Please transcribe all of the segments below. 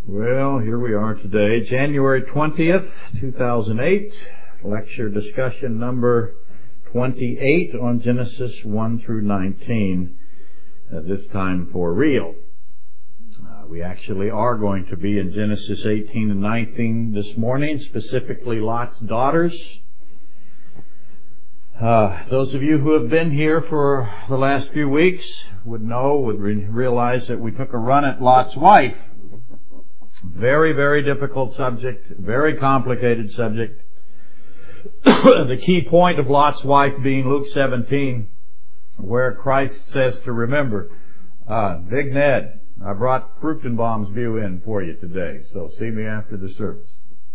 Well, here we are today, January 20th, 2008, lecture discussion number 28 on Genesis 1 through 19, this time for real. We actually are going to be in Genesis 18 and 19 this morning, specifically Lot's daughters. Those of you who have been here for the last few weeks would realize that we took a run at Lot's wife. Very, very difficult subject, very complicated subject. The key point of Lot's wife being Luke 17, where Christ says to remember, Big Ned, I brought Fruchtenbaum's view in for you today, so see me after the service.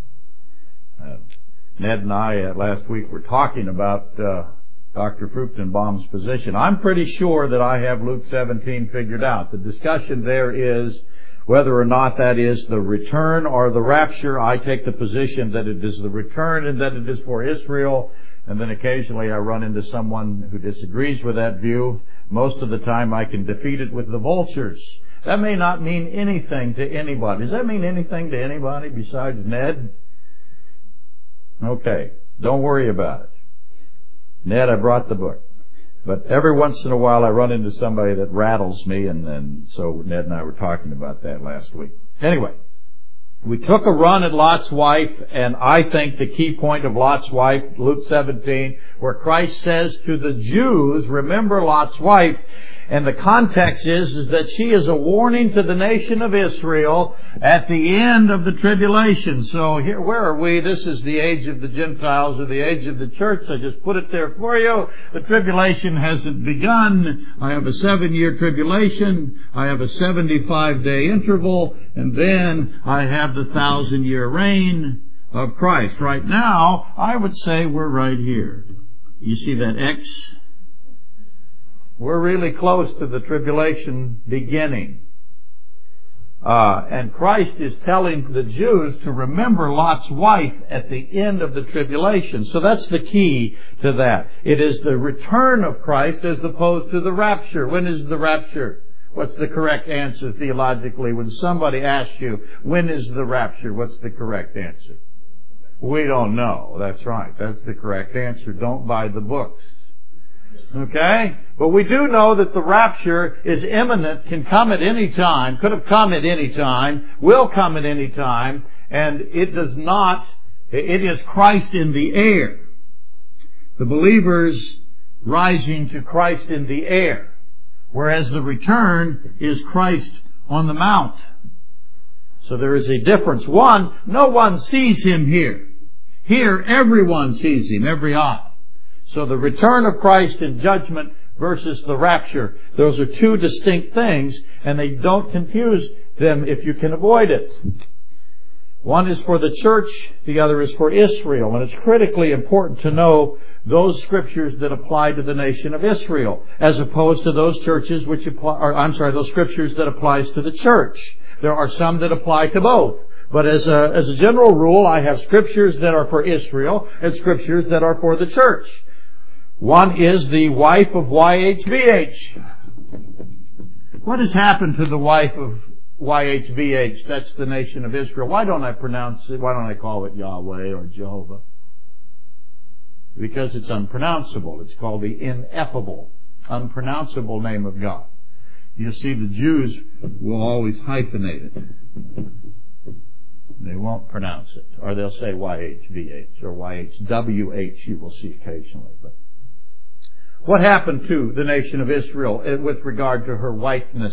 Ned and I last week were talking about Dr. Fruchtenbaum's position. I'm pretty sure that I have Luke 17 figured out. The discussion there is whether or not that is the return or the rapture. I take the position that it is the return and that it is for Israel, and then occasionally I run into someone who disagrees with that view. Most of the time I can defeat it with the vultures. That may not mean anything to anybody. Does that mean anything to anybody besides Ned? Okay, don't worry about it. Ned, I brought the book. But every once in a while I run into somebody that rattles me, and so Ned and I were talking about that last week. Anyway, we took a run at Lot's wife, and I think the key point of Lot's wife, Luke 17, where Christ says to the Jews, remember Lot's wife, and the context is that she is a warning to the nation of Israel at the end of the tribulation. So here, where are we? This is the age of the Gentiles or the age of the church. I just put it there for you. The tribulation hasn't begun. I have a 7-year tribulation. I have a 75-day interval. And then I have the 1,000-year reign of Christ. Right now, I would say we're right here. You see that X? We're really close to the tribulation beginning. And Christ is telling the Jews to remember Lot's wife at the end of the tribulation. So that's the key to that. It is the return of Christ as opposed to the rapture. When is the rapture? What's the correct answer theologically? When somebody asks you, when is the rapture? What's the correct answer? We don't know. That's right. That's the correct answer. Don't buy the books. Okay? But we do know that the rapture is imminent, can come at any time, could have come at any time, will come at any time, and it is Christ in the air. The believers rising to Christ in the air, whereas the return is Christ on the mount. So there is a difference. One, no one sees Him here. Here, everyone sees Him, every eye. So the return of Christ in judgment versus the rapture, those are two distinct things, and they don't confuse them if you can avoid it. One is for the church, the other is for Israel, and it's critically important to know those scriptures that apply to the nation of Israel, as opposed to those scriptures that applies to the church. There are some that apply to both. But as a general rule, I have scriptures that are for Israel and scriptures that are for the church. One is the wife of YHVH. What has happened to the wife of YHVH? That's the nation of Israel. Why don't I call it Yahweh or Jehovah? Because it's unpronounceable. It's called the ineffable, unpronounceable name of God. You see, the Jews will always hyphenate it. They won't pronounce it. Or they'll say YHVH or YHWH, you will see occasionally. But what happened to the nation of Israel with regard to her wifeness?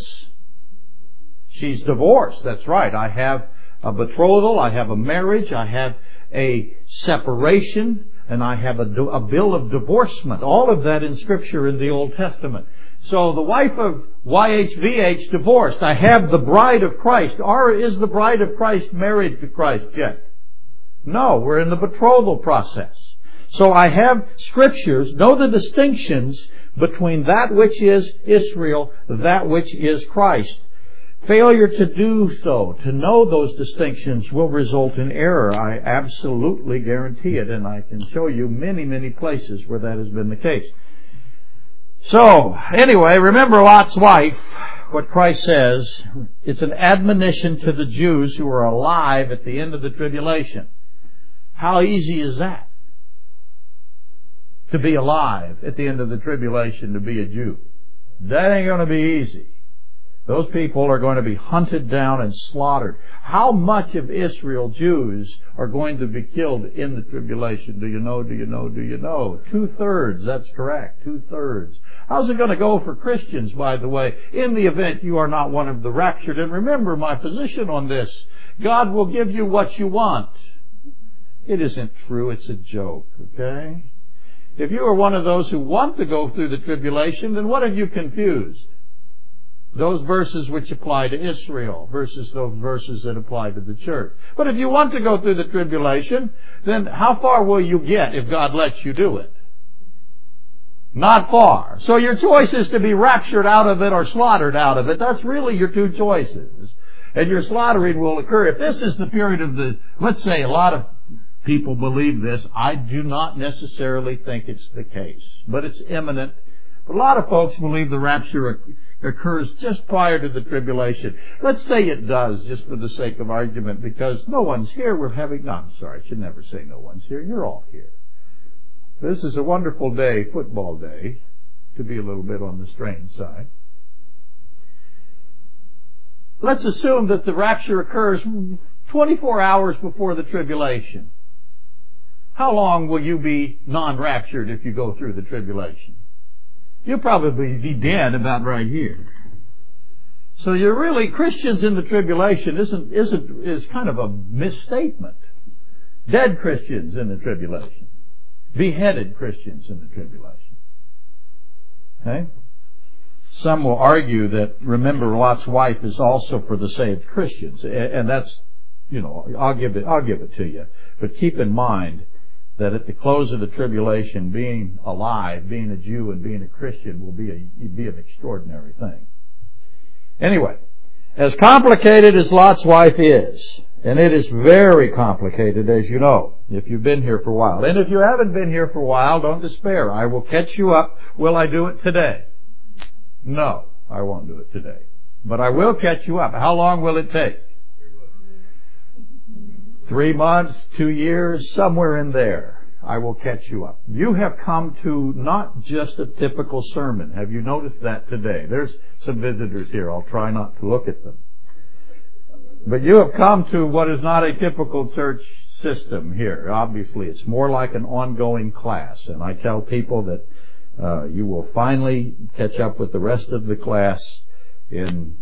She's divorced. That's right. I have a betrothal. I have a marriage. I have a separation. And I have a bill of divorcement. All of that in Scripture in the Old Testament. So the wife of YHVH divorced. I have the bride of Christ. Or is the bride of Christ married to Christ yet? No, we're in the betrothal process. So I have scriptures, know the distinctions between that which is Israel, that which is Christ. Failure to do so, to know those distinctions, will result in error. I absolutely guarantee it, and I can show you many, many places where that has been the case. So, anyway, remember Lot's wife. what Christ says. It's an admonition to the Jews who are alive at the end of the tribulation. How easy is that? To be alive at the end of the tribulation, to be a Jew. That ain't going to be easy. Those people are going to be hunted down and slaughtered. How much of Israel, Jews, are going to be killed in the tribulation? Do you know? Do you know? Do you know? 2/3, that's correct. 2/3. How's it going to go for Christians, by the way, in the event you are not one of the raptured? And remember my position on this. God will give you what you want. It isn't true. It's a joke, okay? If you are one of those who want to go through the tribulation, then what have you confused? Those verses which apply to Israel versus those verses that apply to the church. But if you want to go through the tribulation, then how far will you get if God lets you do it? Not far. So your choice is to be raptured out of it or slaughtered out of it. That's really your two choices. And your slaughtering will occur. If this is the period of the, let's say a lot of people believe this. I do not necessarily think it's the case, but it's imminent. But a lot of folks believe the rapture occurs just prior to the tribulation. Let's say it does, just for the sake of argument, because no one's here. I should never say no one's here. You're all here. This is a wonderful day, football day, to be a little bit on the strange side. Let's assume that the rapture occurs 24 hours before the tribulation. How long will you be non-raptured if you go through the tribulation? You'll probably be dead about right here. So you're really, Christians in the tribulation is kind of a misstatement. Dead Christians in the tribulation. Beheaded Christians in the tribulation. Okay? Some will argue that, remember, Lot's wife is also for the saved Christians. And that's, I'll give it to you. But keep in mind that at the close of the tribulation, being alive, being a Jew and being a Christian will be an extraordinary thing. Anyway, as complicated as Lot's wife is, and it is very complicated, as you know, if you've been here for a while. And if you haven't been here for a while, don't despair. I will catch you up. Will I do it today? No, I won't do it today. But I will catch you up. How long will it take? 3 months, 2 years, somewhere in there. I will catch you up. You have come to not just a typical sermon. Have you noticed that today? There's some visitors here. I'll try not to look at them. But you have come to what is not a typical church system here. Obviously, it's more like an ongoing class. And I tell people that you will finally catch up with the rest of the class in,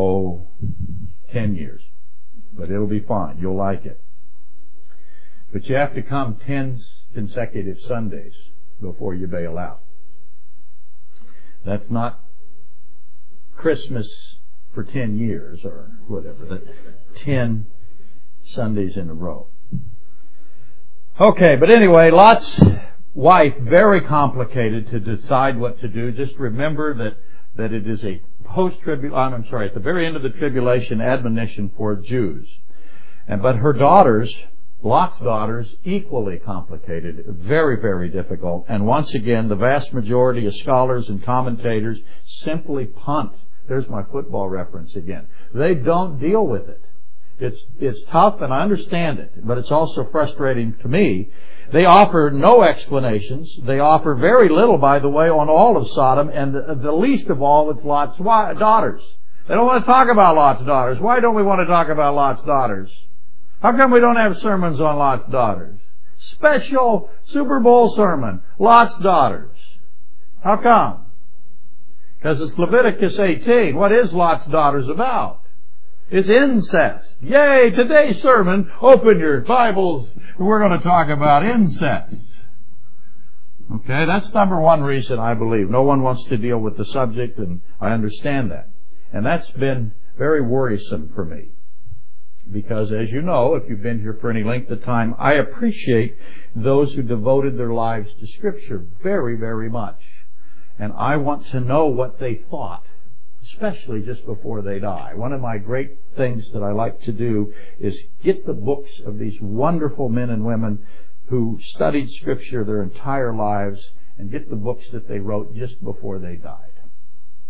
10 years. But it'll be fine. You'll like it. But you have to come 10 consecutive Sundays before you bail out. That's not Christmas for 10 years or whatever. 10 Sundays in a row. Okay, but anyway, Lot's wife, very complicated to decide what to do. Just remember that it is a at the very end of the tribulation, admonition for Jews. But her daughters, Lot's daughters, equally complicated, very, very difficult. And once again, the vast majority of scholars and commentators simply punt. There's my football reference again. They don't deal with it. It's tough, and I understand it, but it's also frustrating to me. They offer no explanations. They offer very little, by the way, on all of Sodom, and the least of all with Lot's daughters. They don't want to talk about Lot's daughters. Why don't we want to talk about Lot's daughters? How come we don't have sermons on Lot's daughters? Special Super Bowl sermon, Lot's daughters. How come? Because it's Leviticus 18. What is Lot's daughters about? It's incest. Yay, today's sermon, open your Bibles. We're going to talk about incest. Okay, that's number one reason I believe. No one wants to deal with the subject, and I understand that. And that's been very worrisome for me. Because as you know, if you've been here for any length of time, I appreciate those who devoted their lives to Scripture very, very much. And I want to know what they thought, especially just before they die. One of my great things that I like to do is get the books of these wonderful men and women who studied Scripture their entire lives and get the books that they wrote just before they died.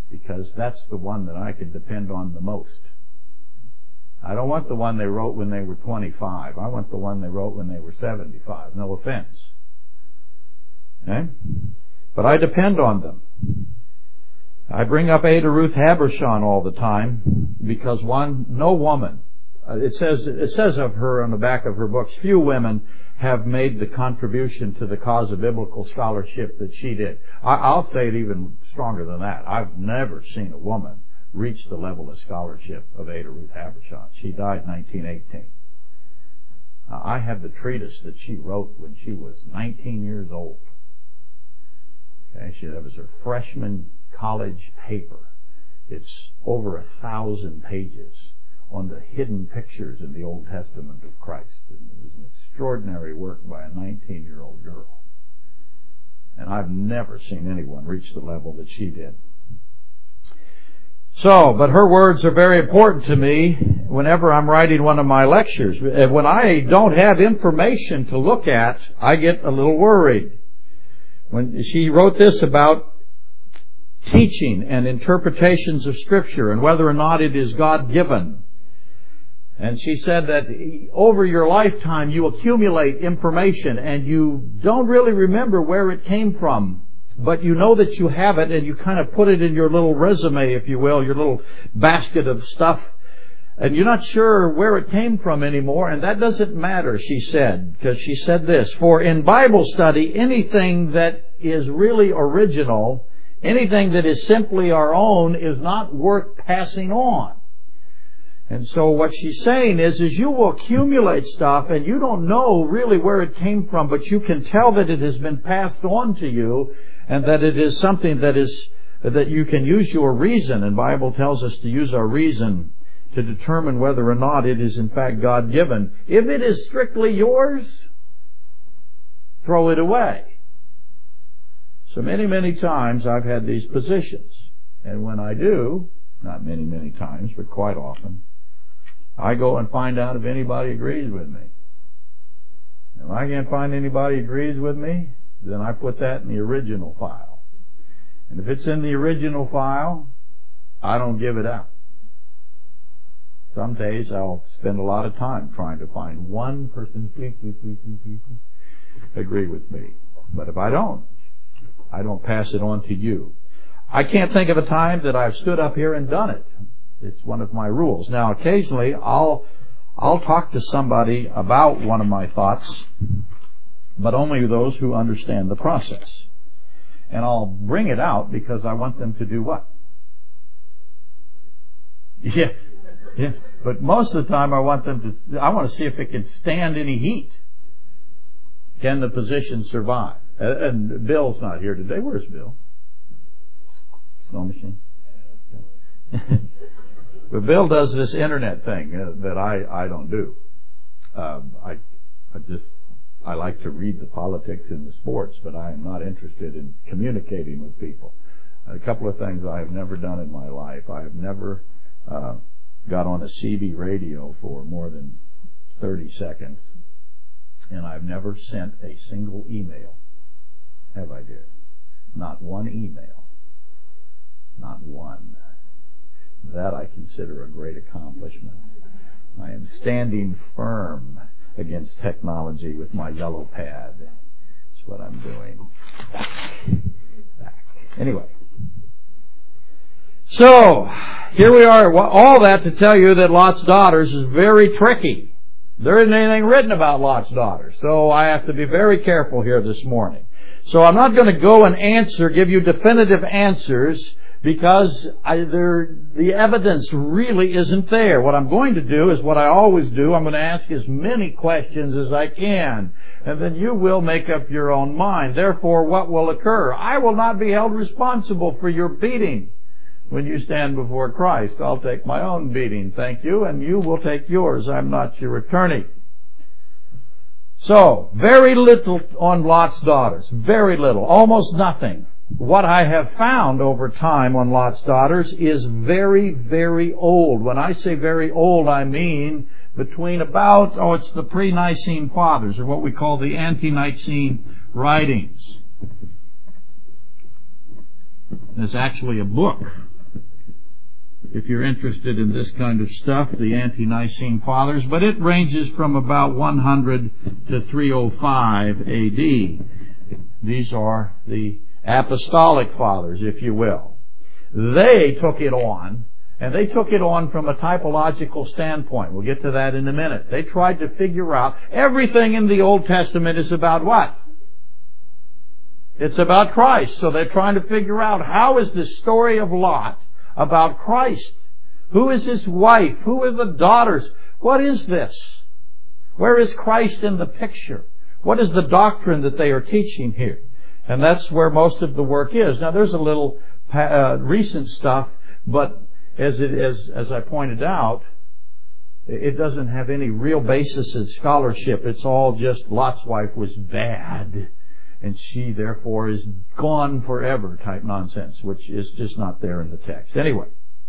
because that's the one that I can depend on the most. I don't want the one they wrote when they were 25. I want the one they wrote when they were 75. No offense. Okay? But I depend on them. I bring up Ada Ruth Habershon all the time because no woman, it says of her on the back of her books, few women have made the contribution to the cause of biblical scholarship that she did. I'll say it even stronger than that. I've never seen a woman reach the level of scholarship of Ada Ruth Habershon. She died in 1918. I have the treatise that she wrote when she was 19 years old. Okay, that was her freshman college paper. It's over 1,000 pages on the hidden pictures in the Old Testament of Christ. And it was an extraordinary work by a 19-year-old girl. And I've never seen anyone reach the level that she did. So, but her words are very important to me whenever I'm writing one of my lectures. When I don't have information to look at, I get a little worried. When she wrote this about teaching and interpretations of Scripture and whether or not it is God-given. And she said that over your lifetime you accumulate information and you don't really remember where it came from. But you know that you have it and you kind of put it in your little resume, if you will, your little basket of stuff. And you're not sure where it came from anymore, and that doesn't matter, she said, because she said this, for in Bible study, anything that is really original, anything that is simply our own, is not worth passing on. And so what she's saying is you will accumulate stuff and you don't know really where it came from, but you can tell that it has been passed on to you and that it is something that you can use your reason. And the Bible tells us to use our reason to determine whether or not it is in fact God-given. If it is strictly yours, throw it away. So many times I've had these positions. And when I do, not many times, but quite often, I go and find out if anybody agrees with me. If I can't find anybody who agrees with me, then I put that in the original file. And if it's in the original file, I don't give it out. Some days I'll spend a lot of time trying to find one person agree with me. But if I don't pass it on to you. I can't think of a time that I've stood up here and done it. It's one of my rules. Now, occasionally I'll talk to somebody about one of my thoughts, but only those who understand the process. And I'll bring it out because I want them to do what? Yeah. But most of the time I want to see if it can stand any heat. Can the position survive? And Bill's not here today. Where's Bill? Snow machine. But Bill does this internet thing that I don't do. I like to read the politics and the sports, but I am not interested in communicating with people. A couple of things I have never done in my life. I have never got on a CB radio for more than 30 seconds, and I've never sent a single email. Have I, dear? Not one email. Not one. That I consider a great accomplishment. I am standing firm against technology with my yellow pad. That's what I'm doing. Back. Anyway. So, here we are. All that to tell you that Lot's daughters is very tricky. There isn't anything written about Lot's daughters. So I have to be very careful here this morning. So I'm not going to go and give you definitive answers, because the evidence really isn't there. What I'm going to do is what I always do. I'm going to ask as many questions as I can, and then you will make up your own mind. Therefore, what will occur? I will not be held responsible for your beating when you stand before Christ. I'll take my own beating, thank you, and you will take yours. I'm not your attorney. So, very little on Lot's daughters. Very little. Almost nothing. What I have found over time on Lot's daughters is very old. When I say very old, I mean between it's the pre-Nicene Fathers, or what we call the Ante-Nicene writings. There's actually a book if you're interested in this kind of stuff, the Ante-Nicene Fathers, but it ranges from about 100 to 305 A.D. These are the Apostolic Fathers, if you will. They took it on, and they took it on from a typological standpoint. We'll get to that in a minute. They tried to figure out everything in the Old Testament is about what? It's about Christ. So they're trying to figure out, how is the story of Lot about Christ? Who is his wife? Who are the daughters? What is this? Where is Christ in the picture? What is the doctrine that they are teaching here? And that's where most of the work is. Now, there's a little recent stuff, but as I pointed out, it doesn't have any real basis in scholarship. It's all just Lot's wife was bad, and she therefore is gone forever type nonsense, which is just not there in the text. Anyway.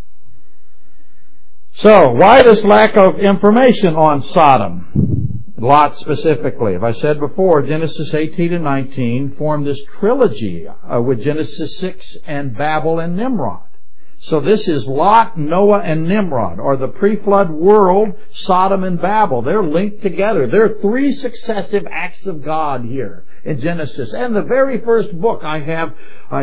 So, why this lack of information on Sodom? Lot specifically. As I said before, Genesis 18 and 19 form this trilogy with Genesis 6 and Babel and Nimrod. So this is Lot, Noah, and Nimrod, or the pre-flood world, Sodom and Babel. They're linked together. There are three successive acts of God here in Genesis. And the very first book I have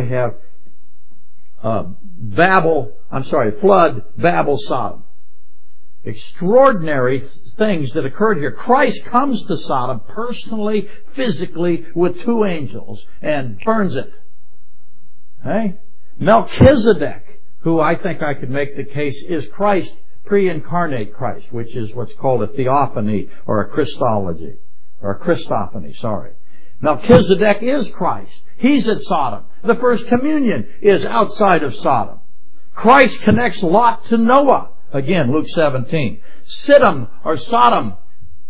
flood, Babel, Sodom. Extraordinary things that occurred here. Christ comes to Sodom personally, physically, with two angels and burns it. Hey? Melchizedek, who I think I could make the case is Christ, pre-incarnate Christ, which is what's called a theophany or a Christology, or a Christophany, sorry. Melchizedek is Christ. He's at Sodom. The first communion is outside of Sodom. Christ connects Lot to Noah. Again, Luke 17. Siddim or Sodom.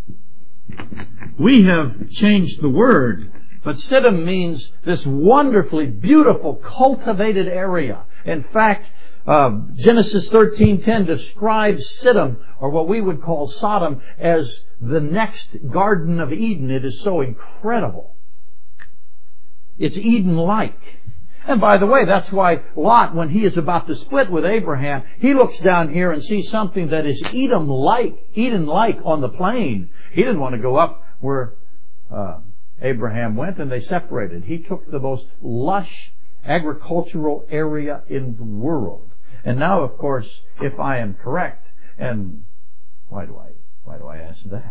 We have changed the word, but Siddim means this wonderfully beautiful, cultivated area. In fact, Genesis 13:10 describes Siddim, or what we would call Sodom, as the next Garden of Eden. It is so incredible. It's Eden-like. And by the way, that's why Lot, when he is about to split with Abraham, he looks down here and sees something that is Eden-like on the plain. He didn't want to go up where Abraham went, and they separated. He took the most lush agricultural area in the world. And now, of course, if I am correct, and why do I ask that?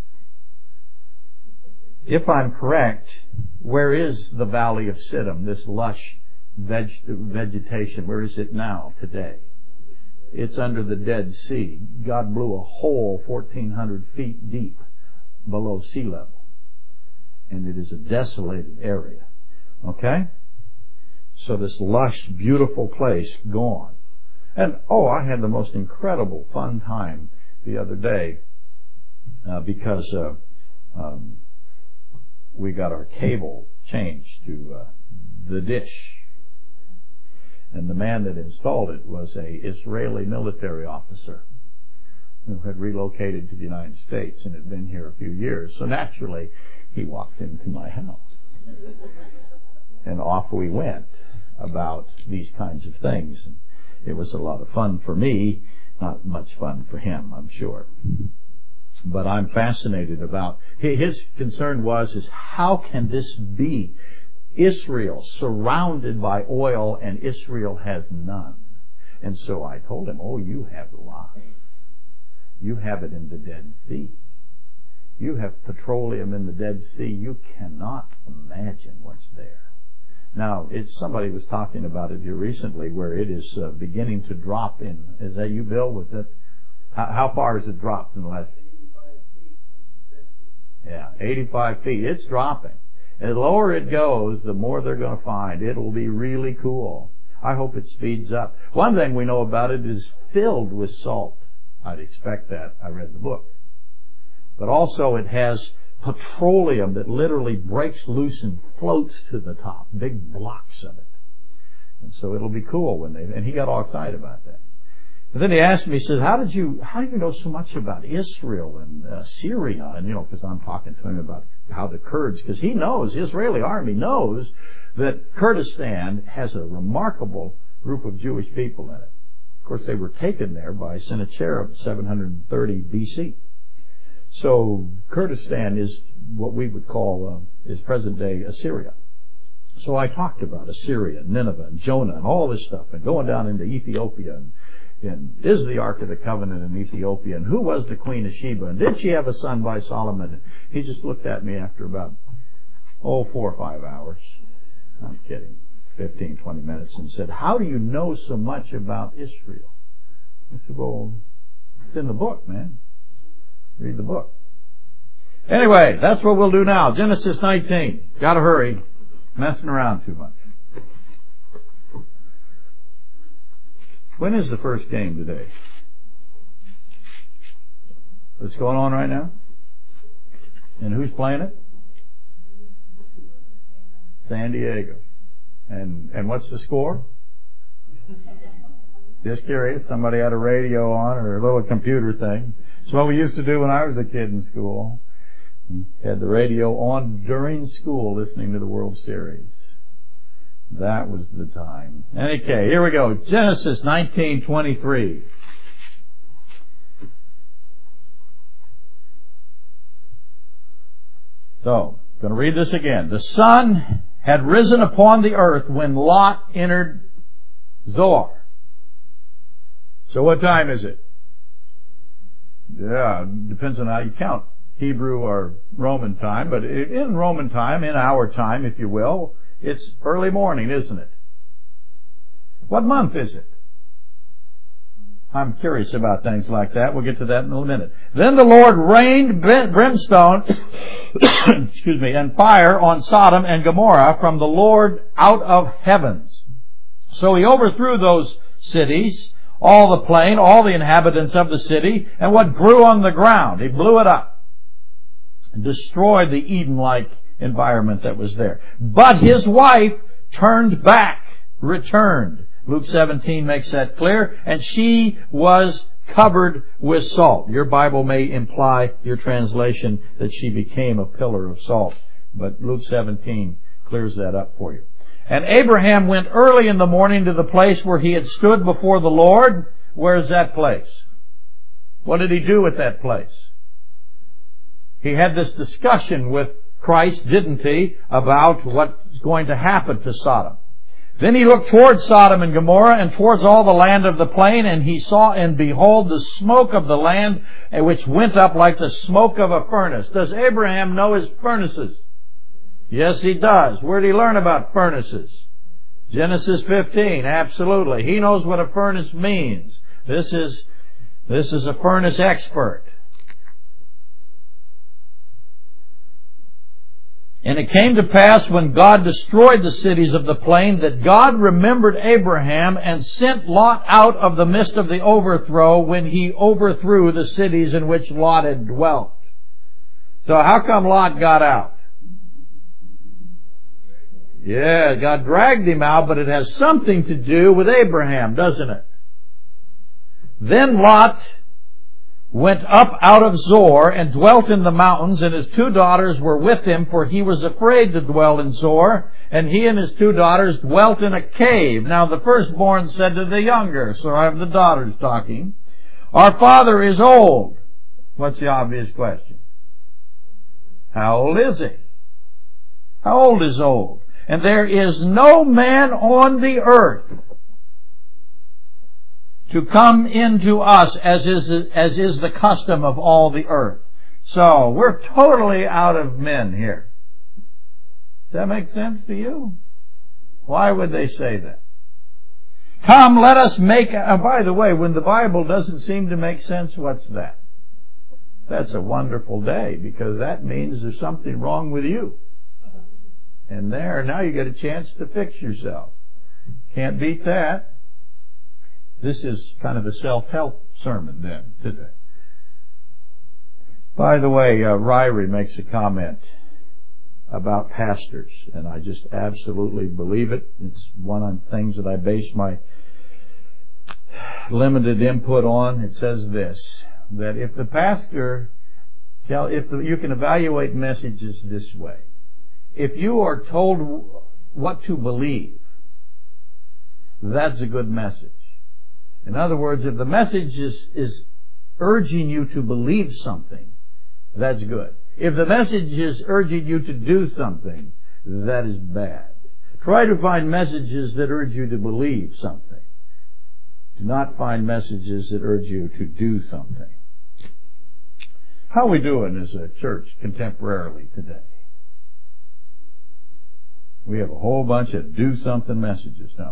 If I'm correct, where is the valley of Siddim, this lush vegetation? Where is it now, today? It's under the Dead Sea. God blew a hole 1,400 feet deep below sea level. And it is a desolated area. Okay? So this lush, beautiful place, gone. And, I had the most incredible fun time the other day because we got our cable changed to the dish. And the man that installed it was a Israeli military officer who had relocated to the United States and had been here a few years. So naturally, he walked into my house. And off we went about these kinds of things. It was a lot of fun for me, not much fun for him, I'm sure. But I'm fascinated about, his concern is how can this be? Israel surrounded by oil, and Israel has none. And so I told him, you have lots. You have it in the Dead Sea. You have petroleum in the Dead Sea. You cannot imagine what's there. Now, somebody was talking about it here recently, where it is beginning to drop in. Is that you, Bill? Was that how far has it dropped in the last? 85 feet. It's dropping. And the lower it goes, the more they're going to find. It'll be really cool. I hope it speeds up. One thing we know about it is filled with salt. I'd expect that. I read the book. But also it has petroleum that literally breaks loose and floats to the top. Big blocks of it. And so it'll be cool and he got all excited about that. And then he asked me, he says, how do you know so much about Israel and Syria? And, because I'm talking to him about how the Kurds, because he knows, the Israeli army knows that Kurdistan has a remarkable group of Jewish people in it. Of course, they were taken there by Sennacherib 730 BC. So Kurdistan is what we would call is present-day Assyria. So I talked about Assyria, Nineveh, and Jonah, and all this stuff, and going down into Ethiopia, and is the Ark of the Covenant in Ethiopia, and who was the Queen of Sheba, and did she have a son by Solomon? And he just looked at me after about, 4 or 5 hours. I'm kidding. 15, 20 minutes, and said, how do you know so much about Israel? I said, well, it's in the book, man. Read the book. Anyway, that's what we'll do now. Genesis 19. Gotta hurry. Messing around too much. When is the first game today? What's going on right now? And who's playing it? San Diego. And what's the score? Just curious. Somebody had a radio on or a little computer thing. It's what we used to do when I was a kid in school. Had the radio on during school listening to the World Series. That was the time. Okay, here we go. Genesis 19:23. So, going to read this again. The sun had risen upon the earth when Lot entered Zoar. So what time is it? Yeah, depends on how you count. Hebrew or Roman time, but in Roman time, in our time, if you will, it's early morning, isn't it? What month is it? I'm curious about things like that. We'll get to that in a minute. Then the Lord rained brimstone, excuse me, and fire on Sodom and Gomorrah from the Lord out of heavens. So he overthrew those cities, all the plain, all the inhabitants of the city, and what grew on the ground. He blew it up. Destroyed the Eden-like environment that was there. But his wife turned back, returned. Luke 17 makes that clear. And she was covered with salt. Your Bible may imply, your translation, that she became a pillar of salt. But Luke 17 clears that up for you. And Abraham went early in the morning to the place where he had stood before the Lord. Where's that place? What did he do at that place? He had this discussion with Christ, didn't he, about what's going to happen to Sodom. Then he looked towards Sodom and Gomorrah and towards all the land of the plain, and he saw and behold the smoke of the land, which went up like the smoke of a furnace. Does Abraham know his furnaces? Yes, he does. Where did he learn about furnaces? Genesis 15, absolutely. He knows what a furnace means. This is a furnace expert. And it came to pass when God destroyed the cities of the plain that God remembered Abraham and sent Lot out of the midst of the overthrow when he overthrew the cities in which Lot had dwelt. So how come Lot got out? Yeah, God dragged him out, but it has something to do with Abraham, doesn't it? Then Lot went up out of Zoar and dwelt in the mountains, and his 2 daughters were with him, for he was afraid to dwell in Zoar, and he and his 2 daughters dwelt in a cave. Now the firstborn said to the younger, so I have the daughters talking, our father is old. What's the obvious question? How old is he? How old is old? And there is no man on the earth to come into us as is the custom of all the earth. So, we're totally out of men here. Does that make sense to you? Why would they say that? Come, let us make... by the way, when the Bible doesn't seem to make sense, what's that? That's a wonderful day, because that means there's something wrong with you. And now you get a chance to fix yourself. Can't beat that. This is kind of a self-help sermon then, today. By the way, Ryrie makes a comment about pastors, and I just absolutely believe it. It's one of the things that I base my limited input on. It says this, that if the pastor, you can evaluate messages this way. If you are told what to believe, that's a good message. In other words, if the message is urging you to believe something, that's good. If the message is urging you to do something, that is bad. Try to find messages that urge you to believe something. Do not find messages that urge you to do something. How are we doing as a church contemporarily today? We have a whole bunch of do something messages, don't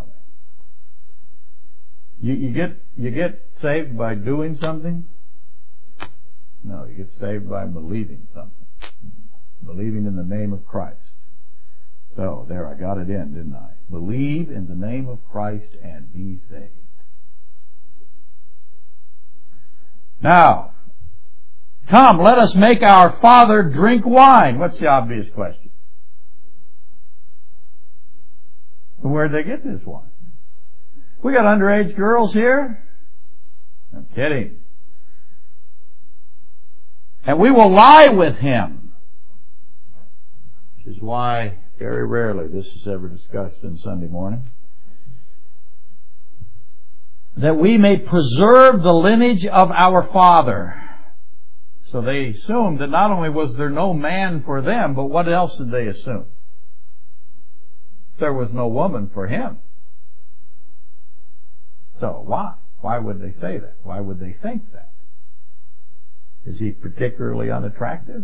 we? You get saved by doing something? No, you get saved by believing something. Believing in the name of Christ. So, there, I got it in, didn't I? Believe in the name of Christ and be saved. Now, come, let us make our father drink wine. What's the obvious question? Where'd they get this wine? We got underage girls here? I'm kidding. And we will lie with him. Which is why very rarely this is ever discussed in Sunday morning. That we may preserve the lineage of our father. So they assumed that not only was there no man for them, but what else did they assume? There was no woman for him. So why? Why would they say that? Why would they think that? Is he particularly unattractive?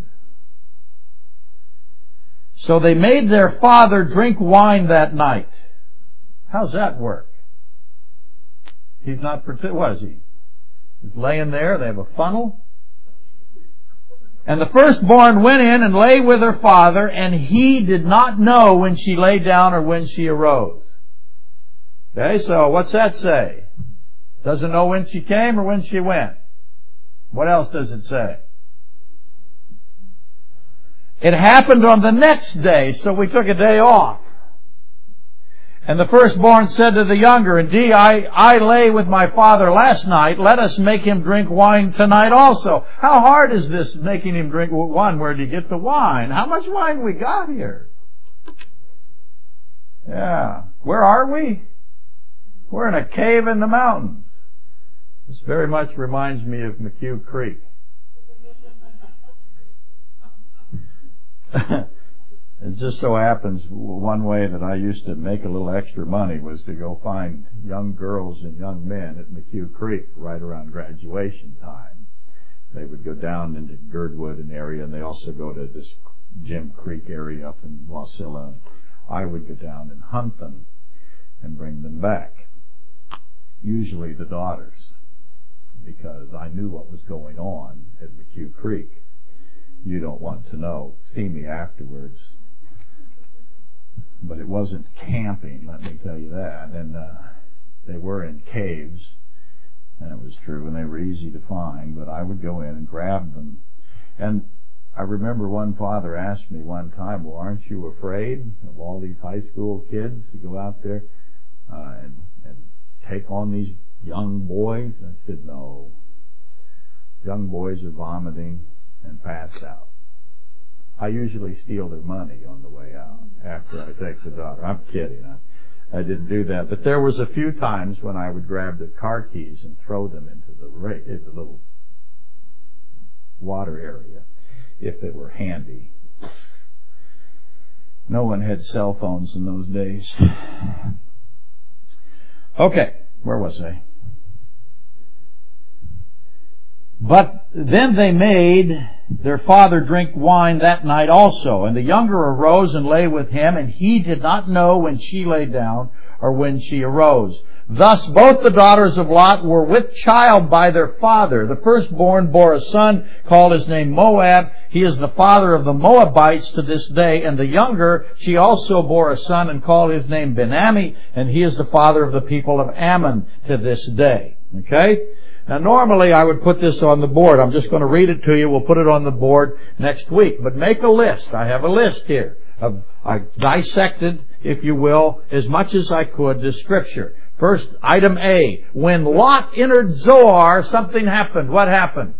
So they made their father drink wine that night. How's that work? He's not, what is he? He's laying there, they have a funnel. And the firstborn went in and lay with her father, and he did not know when she lay down or when she arose. Okay, so what's that say? Doesn't know when she came or when she went. What else does it say? It happened on the next day, so we took a day off. And the firstborn said to the younger, Indeed, I lay with my father last night. Let us make him drink wine tonight also. How hard is this, making him drink wine? Where did he get the wine? How much wine we got here? Yeah. Where are we? We're in a cave in the mountains. This very much reminds me of McHugh Creek. It just so happens one way that I used to make a little extra money was to go find young girls and young men at McHugh Creek right around graduation time. They would go down into Girdwood and area, and they also go to this Jim Creek area up in Wasilla. I would go down and hunt them and bring them back. Usually the daughters, because I knew what was going on at McHugh Creek. You don't want to know. See me afterwards. But it wasn't camping, let me tell you that. And they were in caves, and it was true, and they were easy to find, but I would go in and grab them. And I remember one father asked me one time, well, aren't you afraid of all these high school kids to go out there and take on these young boys? And I said, no. Young boys are vomiting and pass out. I usually steal their money on the way out after I take the daughter. I'm kidding. I didn't do that. But there was a few times when I would grab the car keys and throw them into the little water area if it were handy. No one had cell phones in those days. Okay, where was I? But then they made their father drink wine that night also. And the younger arose and lay with him, and he did not know when she lay down or when she arose. Thus both the daughters of Lot were with child by their father. The firstborn bore a son, called his name Moab. He is the father of the Moabites to this day. And the younger, she also bore a son and called his name Ben-Ammi, and he is the father of the people of Ammon to this day. Okay? Now normally I would put this on the board. I'm just going to read it to you. We'll put it on the board next week. But make a list. I have a list here. I dissected, if you will, as much as I could this scripture. First, item A. When Lot entered Zoar, something happened. What happened?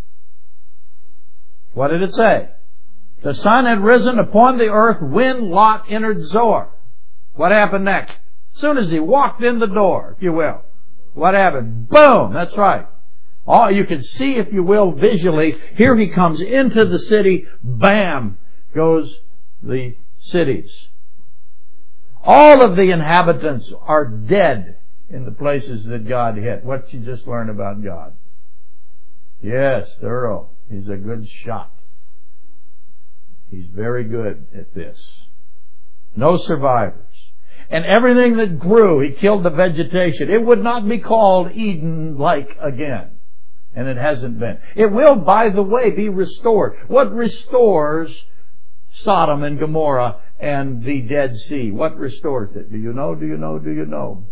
What did it say? The sun had risen upon the earth when Lot entered Zoar. What happened next? As soon as he walked in the door, if you will. What happened? Boom! That's right. Oh, you can see, if you will, visually. Here he comes into the city. Bam! Goes the cities. All of the inhabitants are dead in the places that God hit. What did you just learn about God? Yes, thorough. He's a good shot. He's very good at this. No survivors. And everything that grew, he killed the vegetation. It would not be called Eden-like again. And it hasn't been. It will, by the way, be restored. What restores Sodom and Gomorrah and the Dead Sea? What restores it? Do you know? Do you know? Do you know?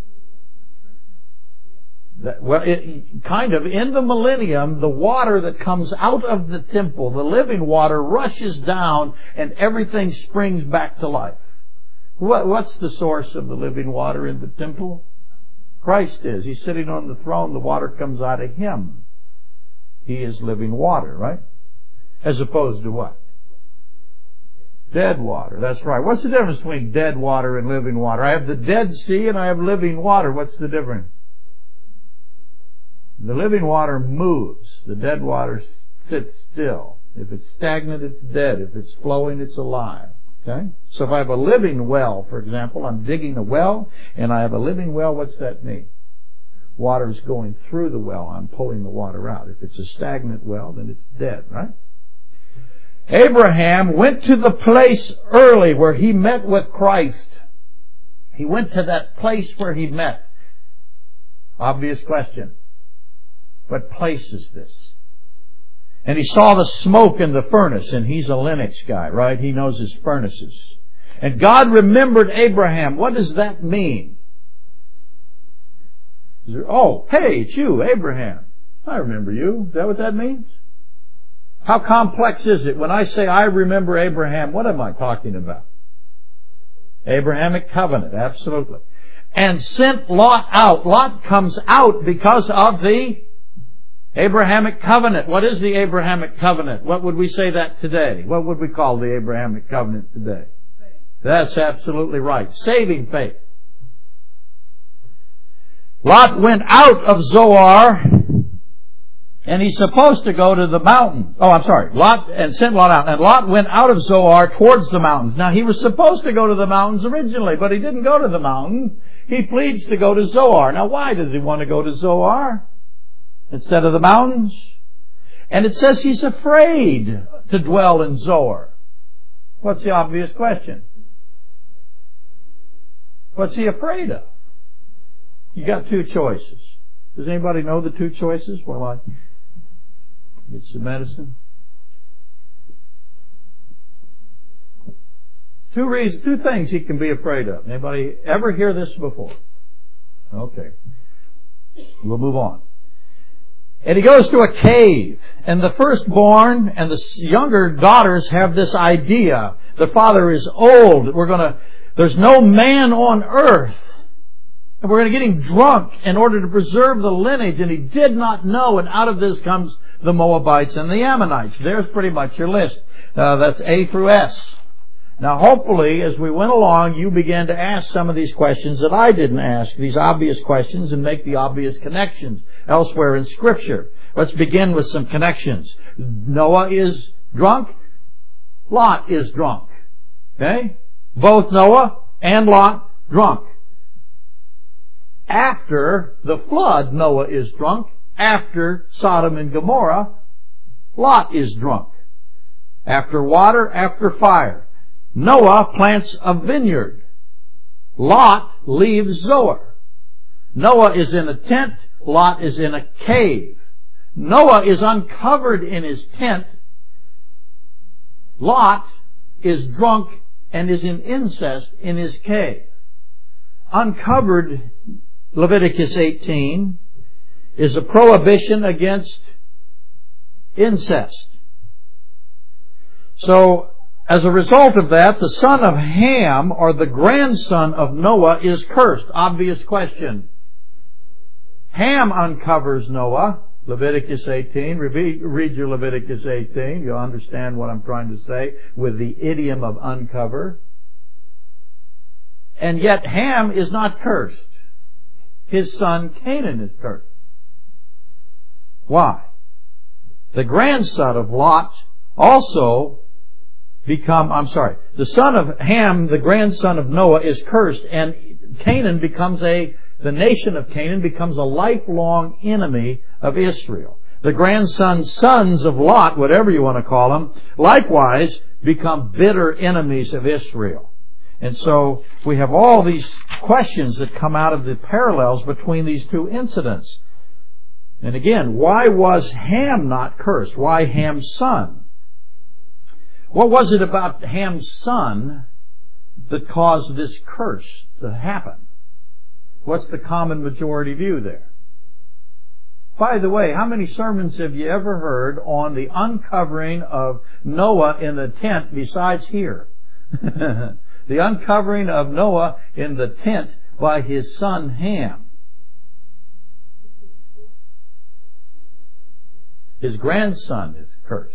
Well, kind of, in the millennium, the water that comes out of the temple, the living water, rushes down and everything springs back to life. What's the source of the living water in the temple? Christ is. He's sitting on the throne. The water comes out of Him. He is living water, right? As opposed to what? Dead water. That's right. What's the difference between dead water and living water? I have the Dead Sea and I have living water. What's the difference? The living water moves. The dead water sits still. If it's stagnant, it's dead. If it's flowing, it's alive. Okay? So if I have a living well, for example, I'm digging a well, and I have a living well, what's that mean? Water's going through the well. I'm pulling the water out. If it's a stagnant well, then it's dead, right? Abraham went to the place early where he met with Christ. He went to that place where he met. Obvious question. What place is this? And he saw the smoke in the furnace, and he's a Linux guy, right? He knows his furnaces. And God remembered Abraham. What does that mean? Oh, hey, it's you, Abraham. I remember you. Is that what that means? How complex is it? When I say I remember Abraham, what am I talking about? Abrahamic covenant, absolutely. And sent Lot out. Lot comes out because of the Abrahamic covenant. What is the Abrahamic covenant? What would we say that today? What would we call the Abrahamic covenant today? Faith. That's absolutely right. Saving faith. Lot went out of Zoar, and he's supposed to go to the mountains. Sent Lot out. And Lot went out of Zoar towards the mountains. Now, he was supposed to go to the mountains originally, but he didn't go to the mountains. He pleads to go to Zoar. Now, why does he want to go to Zoar instead of the mountains? And it says he's afraid to dwell in Zoar. What's the obvious question? What's he afraid of? You got two choices. Does anybody know the two choices while I get some medicine? Two things he can be afraid of. Anybody ever hear this before? Okay. We'll move on. And he goes to a cave, and the firstborn and the younger daughters have this idea. The father is old. There's no man on earth. And we're going to get him drunk in order to preserve the lineage. And he did not know. And out of this comes the Moabites and the Ammonites. There's pretty much your list. That's A through S. Now, hopefully, as we went along, you began to ask some of these questions that I didn't ask. These obvious questions, and make the obvious connections elsewhere in Scripture. Let's begin with some connections. Noah is drunk. Lot is drunk. Okay? Both Noah and Lot drunk. After the flood, Noah is drunk. After Sodom and Gomorrah, Lot is drunk. After water, after fire. Noah plants a vineyard. Lot leaves Zoar. Noah is in a tent. Lot is in a cave. Noah is uncovered in his tent. Lot is drunk and is in incest in his cave. Uncovered, Leviticus 18, is a prohibition against incest. So, as a result of that, the son of Ham, or the grandson of Noah, is cursed. Obvious question. Ham uncovers Noah. Leviticus 18. Read your Leviticus 18. You'll understand what I'm trying to say with the idiom of uncover. And yet Ham is not cursed. his son Canaan is cursed. Why? The grandson of Lot also the son of Ham, the grandson of Noah, is cursed, and the nation of Canaan becomes a lifelong enemy of Israel. The sons of Lot, whatever you want to call them, likewise become bitter enemies of Israel. And so we have all these questions that come out of the parallels between these two incidents. And again, why was Ham not cursed? Why Ham's son? What was it about Ham's son that caused this curse to happen? What's the common majority view there? By the way, how many sermons have you ever heard on the uncovering of Noah in the tent besides here? The uncovering of Noah in the tent by his son Ham. His grandson is cursed.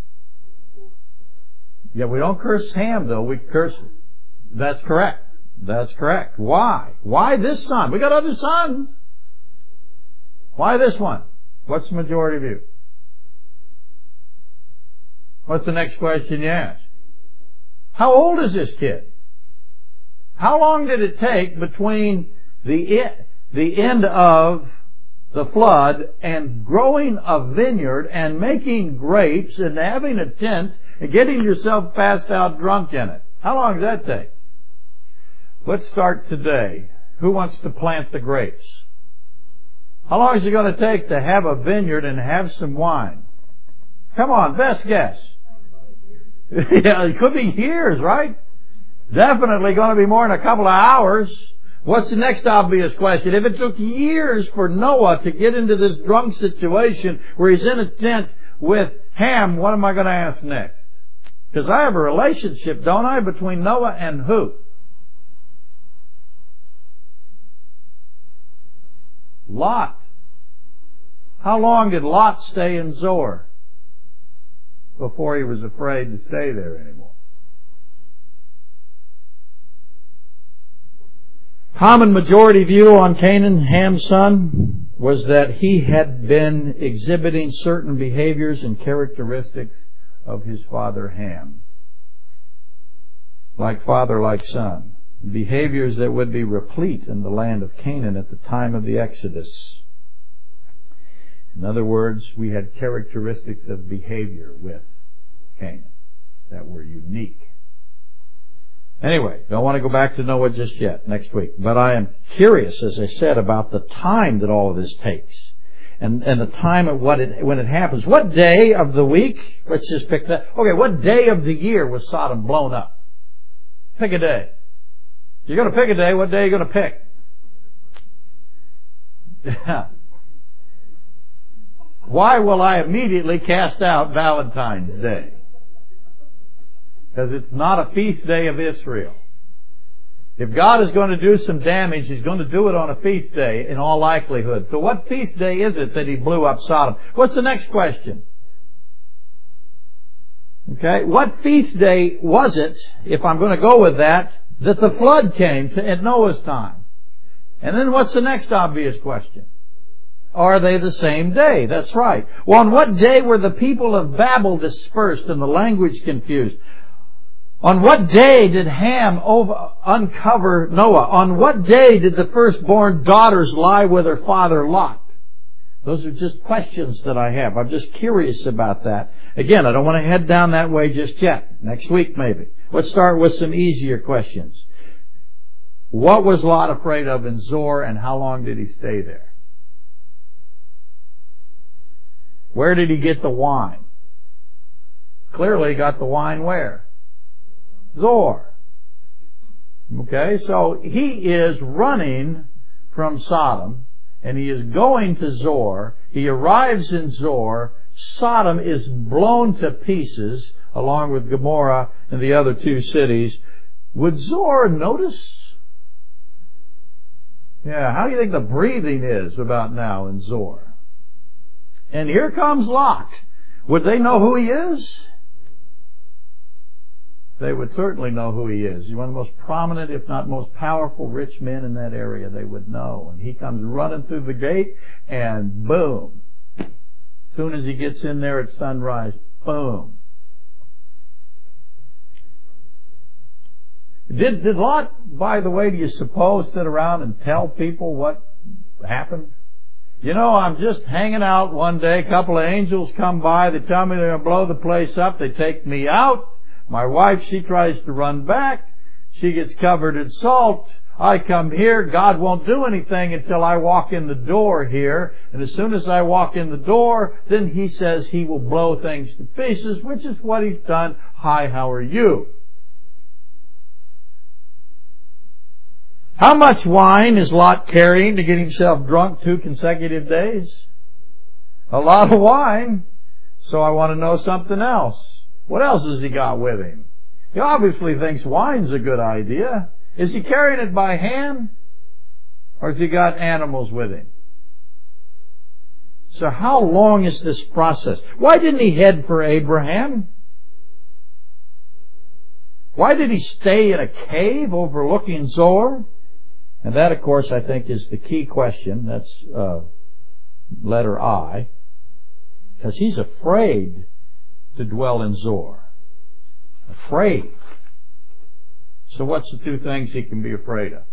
Yeah, we don't curse Ham though, we curse... That's correct. That's correct. Why? Why this son? We got other sons. Why this one? What's the majority view? What's the next question you ask? How old is this kid? How long did it take between the end of the flood and growing a vineyard and making grapes and having a tent and getting yourself passed out drunk in it? How long does that take? Let's start today. Who wants to plant the grapes? How long is it going to take to have a vineyard and have some wine? Come on, best guess. Yeah, it could be years, right? Definitely going to be more than a couple of hours. What's the next obvious question? If it took years for Noah to get into this drunk situation where he's in a tent with Ham, what am I going to ask next? Because I have a relationship, don't I, between Noah and who? Lot. How long did Lot stay in Zoar before he was afraid to stay there anymore? Common majority view on Canaan, Ham's son, was that he had been exhibiting certain behaviors and characteristics of his father Ham. Like father, like son. Behaviors that would be replete in the land of Canaan at the time of the Exodus. In other words, we had characteristics of behavior with Canaan that were unique. Anyway, don't want to go back to Noah just yet, next week. But I am curious, as I said, about the time that all of this takes. And the time of when it happens. What day of the week? Let's just pick that. Okay, what day of the year was Sodom blown up? Pick a day. You're going to pick a day. What day are you going to pick? Why will I immediately cast out Valentine's Day? Because it's not a feast day of Israel. If God is going to do some damage, He's going to do it on a feast day in all likelihood. So what feast day is it that He blew up Sodom? What's the next question? Okay, what feast day was it, if I'm going to go with that the flood came at Noah's time? And then what's the next obvious question? Are they the same day? That's right. Well, on what day were the people of Babel dispersed and the language confused? On what day did Ham uncover Noah? On what day did the firstborn daughters lie with her father Lot? Those are just questions that I have. I'm just curious about that. Again, I don't want to head down that way just yet. Next week maybe. Let's start with some easier questions. What was Lot afraid of in Zoar, and how long did he stay there? Where did he get the wine? Clearly he got the wine where? Zoar. Okay, so he is running from Sodom, and he is going to Zoar. He arrives in Zoar. Sodom is blown to pieces, along with Gomorrah and the other two cities. Would Zoar notice? Yeah, how do you think the breathing is about now in Zoar? And here comes Lot. Would they know who he is? they would certainly know who he is. He's one of the most prominent, if not most powerful, rich men in that area. They would know. And he comes running through the gate, and boom. As soon as he gets in there at sunrise, boom. Did Lot, by the way, do you suppose, sit around and tell people what happened? You know, I'm just hanging out one day, a couple of angels come by, they tell me they're going to blow the place up, they take me out. My wife, she tries to run back. She gets covered in salt. I come here. God won't do anything until I walk in the door here. And as soon as I walk in the door, then He says He will blow things to pieces, which is what He's done. Hi, how are you? How much wine is Lot carrying to get himself drunk 2 consecutive days? A lot of wine. So I want to know something else. What else has he got with him? He obviously thinks wine's a good idea. Is he carrying it by hand? Or has he got animals with him? So how long is this process? Why didn't he head for Abraham? Why did he stay in a cave overlooking Zoar? And that, of course, I think is the key question. That's letter I. Because he's afraid to dwell in Zoar. Afraid. So what's the 2 things he can be afraid of?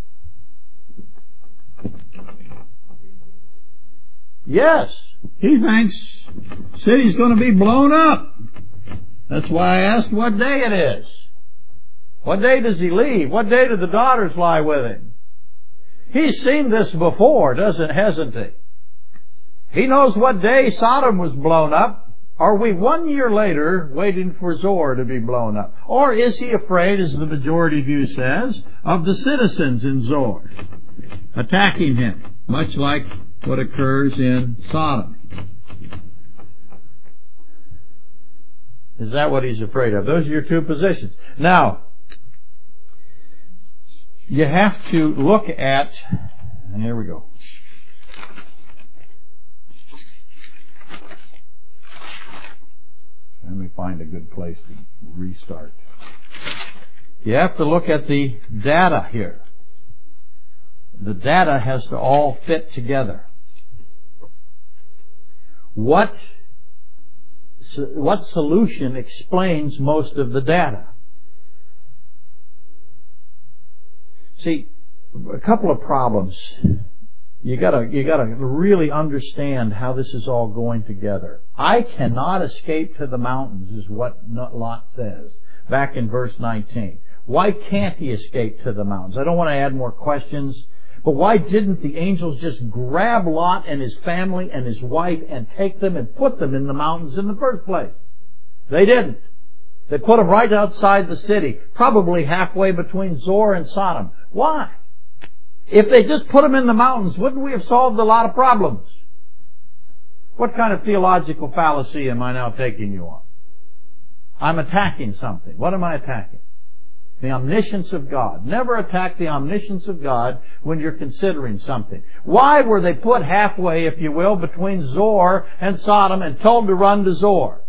Yes, he thinks city's going to be blown up. That's why I asked what day it is. What day does he leave? What day do the daughters lie with him? He's seen this before, hasn't he? He knows what day Sodom was blown up. Are we 1 year later waiting for Zoar to be blown up? Or is he afraid, as the majority view says, of the citizens in Zoar attacking him, much like what occurs in Sodom? Is that what he's afraid of? Those are your 2 positions. Now, you have to look at, and here we go. Let me find a good place to restart. You have to look at the data here. The data has to all fit together. What solution explains most of the data? See, a couple of problems. You gotta really understand how this is all going together. I cannot escape to the mountains, is what Lot says back in verse 19. Why can't he escape to the mountains? I don't want to add more questions, but why didn't the angels just grab Lot and his family and his wife and take them and put them in the mountains in the first place? They didn't. They put them right outside the city, probably halfway between Zoar and Sodom. Why? If they just put them in the mountains, wouldn't we have solved a lot of problems? What kind of theological fallacy am I now taking you on? I'm attacking something. What am I attacking? The omniscience of God. Never attack the omniscience of God when you're considering something. Why were they put halfway, if you will, between Zoar and Sodom and told to run to Zoar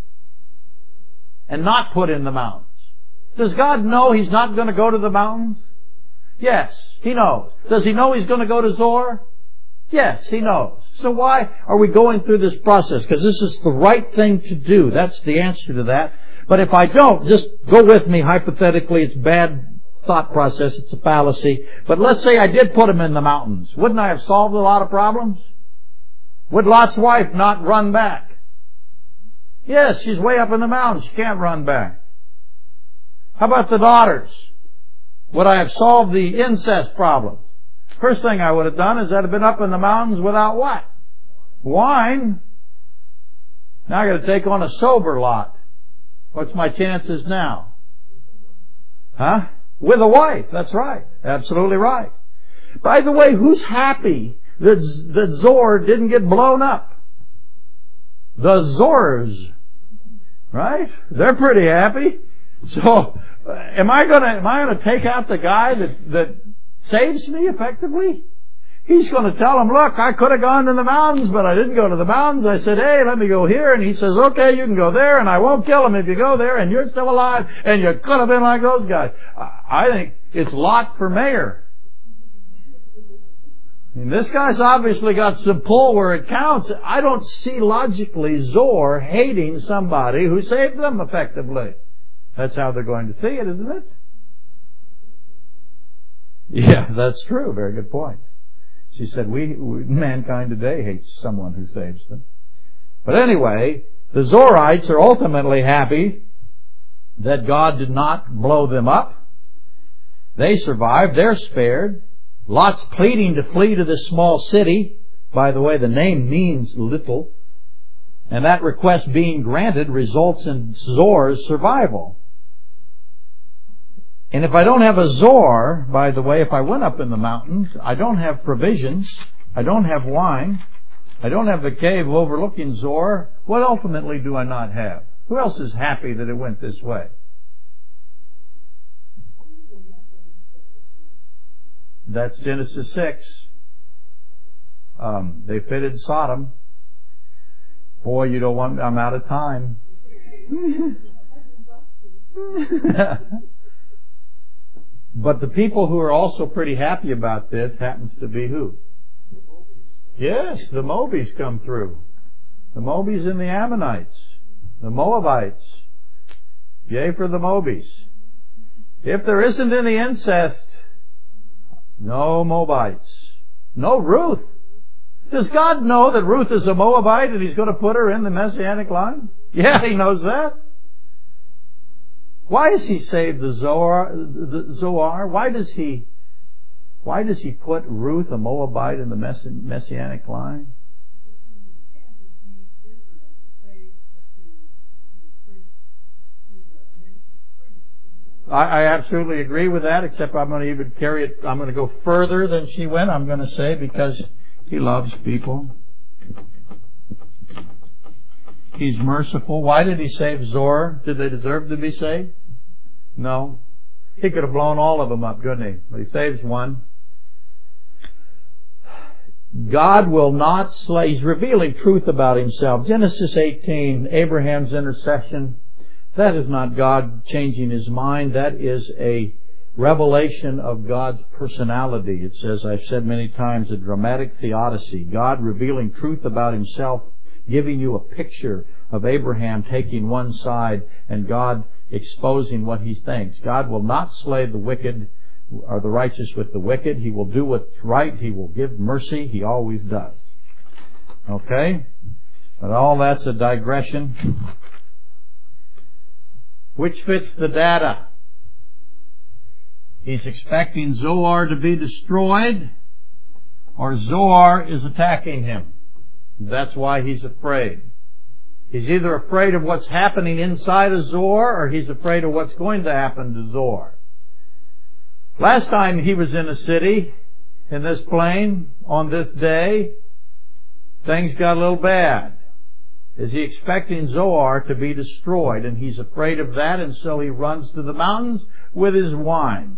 and not put in the mountains? Does God know He's not going to go to the mountains? Yes, He knows. Does He know He's going to go to Zoar? Yes, He knows. So why are we going through this process? Because this is the right thing to do. That's the answer to that. But if I don't, just go with me hypothetically. It's bad thought process. It's a fallacy. But let's say I did put him in the mountains. Wouldn't I have solved a lot of problems? Would Lot's wife not run back? Yes, she's way up in the mountains. She can't run back. How about the daughters? Would I have solved the incest problems? First thing I would have done is I'd have been up in the mountains without what? Wine. Now I got to take on a sober Lot. What's my chances now? Huh? With a wife. That's right. Absolutely right. By the way, who's happy that Zoar didn't get blown up? The Zorers. Right? They're pretty happy. So, am I gonna take out the guy that saves me effectively? He's going to tell them, look, I could have gone to the mountains, but I didn't go to the mountains. I said, hey, let me go here. And he says, okay, you can go there, and I won't kill him if you go there, and you're still alive, and you could have been like those guys. I think it's Lot for mayor. I mean, this guy's obviously got some pull where it counts. I don't see logically Zoar hating somebody who saved them effectively. That's how they're going to see it, isn't it? Yeah, that's true. Very good point. She said, mankind today hates someone who saves them. But anyway, the Zorites are ultimately happy that God did not blow them up. They survived. They're spared. Lot's pleading to flee to this small city. By the way, the name means little. And that request being granted results in Zoar's survival. And if I don't have a Zoar, by the way, if I went up in the mountains, I don't have provisions, I don't have wine, I don't have the cave overlooking Zoar, what ultimately do I not have? Who else is happy that it went this way? That's Genesis 6. They fitted Sodom. Boy, you don't want, I'm out of time. But the people who are also pretty happy about this happens to be who? Yes, the Moabies come through. The Moabies and the Ammonites. The Moabites. Yea, for the Moabies. If there isn't any incest, no Moabites. No Ruth. Does God know that Ruth is a Moabite and He's going to put her in the Messianic line? Yeah, He knows that. Why has He saved the Zoar? Why does He put Ruth, a Moabite, in the Messianic line? I absolutely agree with that, except I'm going to even carry it, I'm going to go further than she went, I'm going to say, because He loves people. He's merciful. Why did He save Zoar? Did they deserve to be saved? No. He could have blown all of them up, couldn't He? But He saves one. God will not slay. He's revealing truth about Himself. Genesis 18, Abraham's intercession. That is not God changing His mind. That is a revelation of God's personality. It's, as I've said many times, a dramatic theodicy. God revealing truth about Himself, giving you a picture of Abraham taking one side and God exposing what He thinks. God will not slay the wicked or the righteous with the wicked. He will do what's right. He will give mercy. He always does. Okay? But all that's a digression. Which fits the data? He's expecting Zoar to be destroyed, or Zoar is attacking him. That's why he's afraid. He's either afraid of what's happening inside of Zoar, or he's afraid of what's going to happen to Zoar. Last time he was in a city, in this plain, on this day, things got a little bad. Is he expecting Zoar to be destroyed? And he's afraid of that, and so he runs to the mountains with his wine.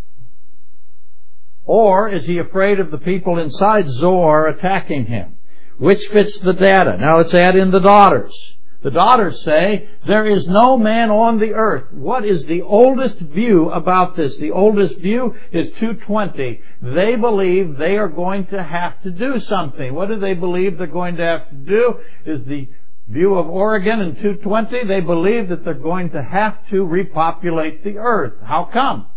Or is he afraid of the people inside Zoar attacking him? Which fits the data? Now let's add in the daughters. The daughters say, there is no man on the earth. What is the oldest view about this? The oldest view is 220. They believe they are going to have to do something. What do they believe they're going to have to do? Is the view of Oregon in 220. They believe that they're going to have to repopulate the earth. How come?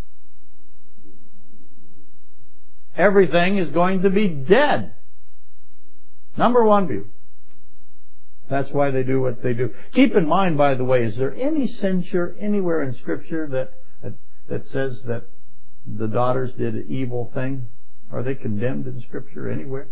Everything is going to be dead. Number one view. That's why they do what they do. Keep in mind, by the way, is there any censure anywhere in Scripture that says that the daughters did an evil thing? Are they condemned in Scripture anywhere?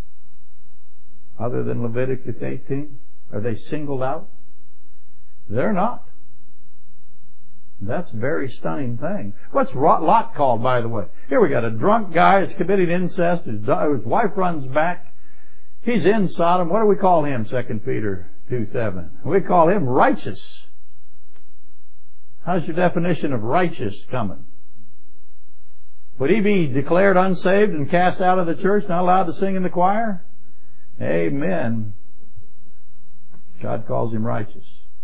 Other than Leviticus 18? Are they singled out? They're not. That's a very stunning thing. What's Lot called, by the way? Here we got a drunk guy who's committing incest. His wife runs back. He's in Sodom. What do we call him, 2 Peter 2:7? We call him righteous. How's your definition of righteous coming? Would he be declared unsaved and cast out of the church, not allowed to sing in the choir? Amen. God calls him righteous.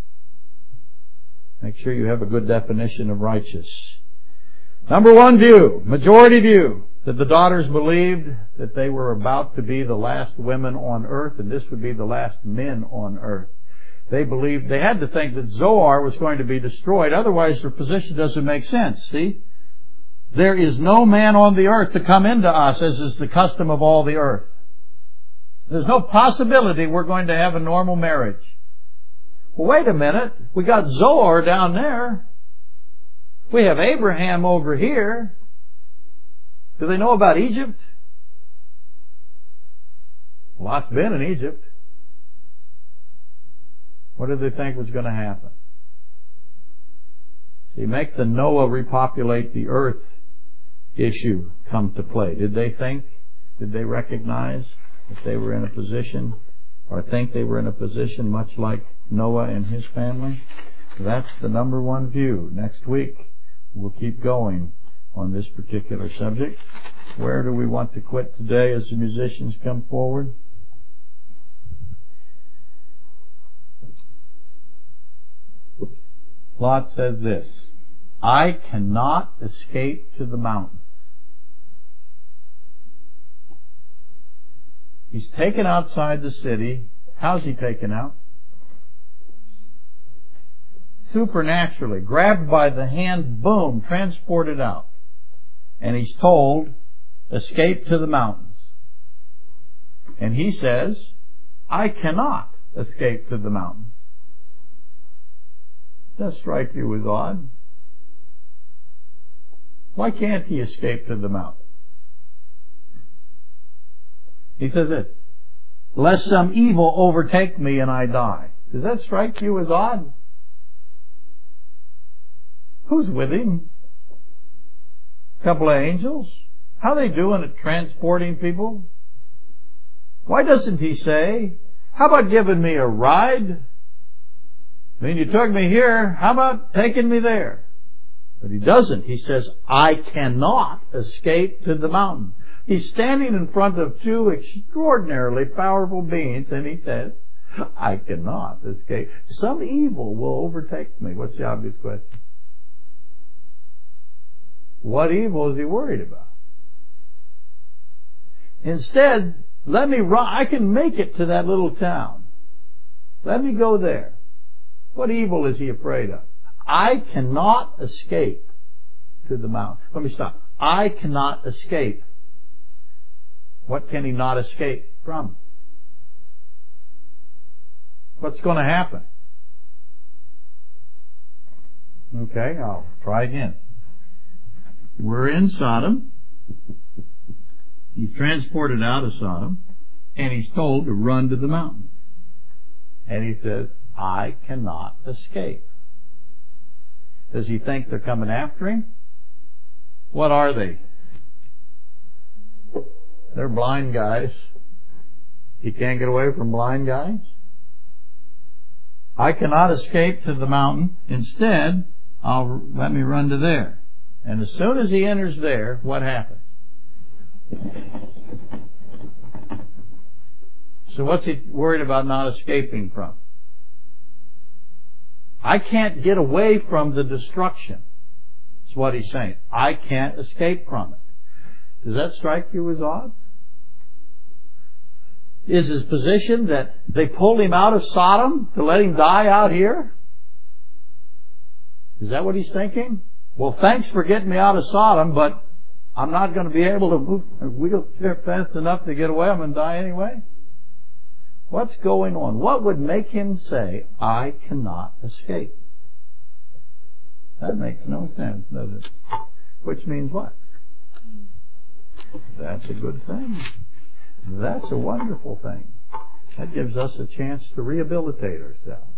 Make sure you have a good definition of righteous. Number one view, majority view, that the daughters believed that they were about to be the last women on earth, and this would be the last men on earth. They believed, they had to think that Zoar was going to be destroyed, otherwise their position doesn't make sense, see? There is no man on the earth to come into us, as is the custom of all the earth. There's no possibility we're going to have a normal marriage. Well, wait a minute. We got Zoar down there. We have Abraham over here. Do they know about Egypt? Lot's been in Egypt. What did they think was going to happen? See, make the Noah repopulate the earth issue come to play. Did they think, did they recognize that they were in a position, or think they were in a position much like Noah and his family? That's the number one view. Next week, we'll keep going on this particular subject. Where do we want to quit today as the musicians come forward? Lot says this, I cannot escape to the mountains. He's taken outside the city. How's he taken out? Supernaturally, grabbed by the hand, boom, transported out. And he's told, escape to the mountains. And he says, I cannot escape to the mountains. Does that strike you as odd? Why can't he escape to the mountains? He says this, lest some evil overtake me and I die. Does that strike you as odd? Who's with him? A couple of angels? How are they doing at transporting people? Why doesn't he say, how about giving me a ride? I mean, you took me here, how about taking me there? But he doesn't. He says, I cannot escape to the mountain. He's standing in front of two extraordinarily powerful beings, and he says, I cannot escape. Some evil will overtake me. What's the obvious question? What evil is he worried about? Instead, let me run. I can make it to that little town. Let me go there. What evil is he afraid of? I cannot escape to the mountain. Let me stop. I cannot escape. What can he not escape from? What's going to happen? Okay, I'll try again. We're in Sodom. He's transported out of Sodom, and he's told to run to the mountain. And he says, I cannot escape. Does he think they're coming after him? What are they? They're blind guys. He can't get away from blind guys. I cannot escape to the mountain. Instead, let me run to there. And as soon as he enters there, what happens? So what's he worried about not escaping from? I can't get away from the destruction. That's what he's saying. I can't escape from it. Does that strike you as odd? Is his position that they pulled him out of Sodom to let him die out here? Is that what he's thinking? Well, thanks for getting me out of Sodom, but I'm not going to be able to move a wheelchair fast enough to get away. I'm going to die anyway. What's going on? What would make him say, I cannot escape? That makes no sense, does it? Which means what? That's a good thing. That's a wonderful thing. That gives us a chance to rehabilitate ourselves.